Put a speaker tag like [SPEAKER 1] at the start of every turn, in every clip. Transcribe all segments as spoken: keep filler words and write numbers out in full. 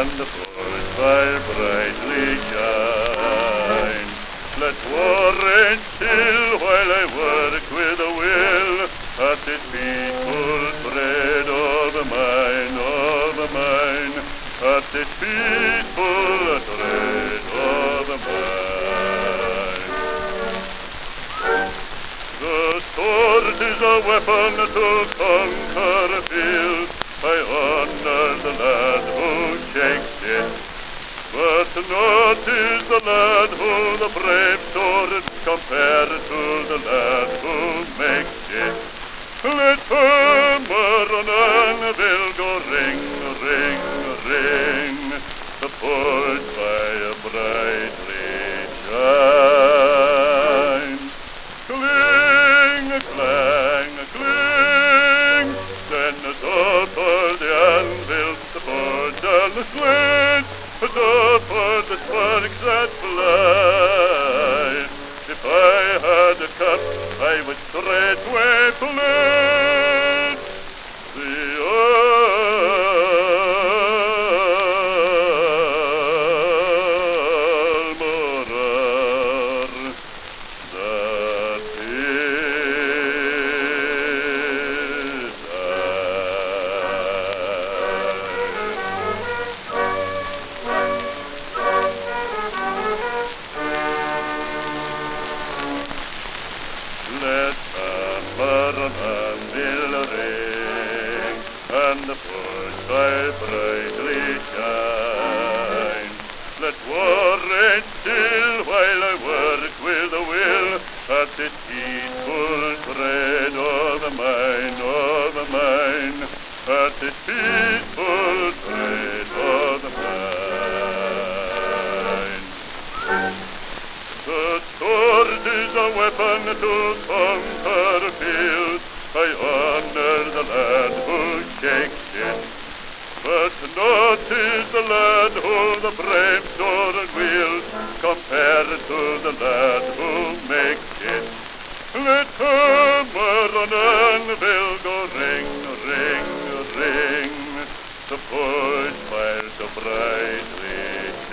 [SPEAKER 1] and the forest fire brightly shine. Let war reign still while I work with a will at this peaceful thread of mine, of mine, at this peaceful thread of mine. The sword is a weapon to conquer fields. I honor the lad who shakes it, but not is the lad who the brave sword compared to the lad who makes it. Let hammer and anvil go ring, ring, ring, the forge fire brightly shine. Cling, clang, cling, then the for the anvil, the forge and the slit, the for the sparks that fly. If I had a cup, I would straightway flit the almoner that is Let hammer and anvil ring, and the forge fire brightly shine. Let war reign still while I work with a will at this peaceful thread of mine, of mine, at this peaceful thread of mine. The sword is a weapon to conquer fields. I honor the lad who shakes it, but not is the lad who the brave sword wields compared to the lad who makes it. Let hammer and anvil go ring, ring, ring, the forge fire so brightly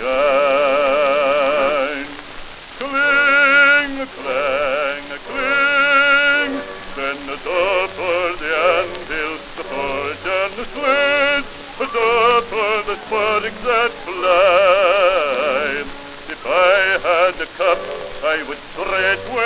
[SPEAKER 1] shine. Cling, clang, cling, then the door for the anvil, the forge and the slit, the door for the sparks that fly. If I had a cup, I would straightway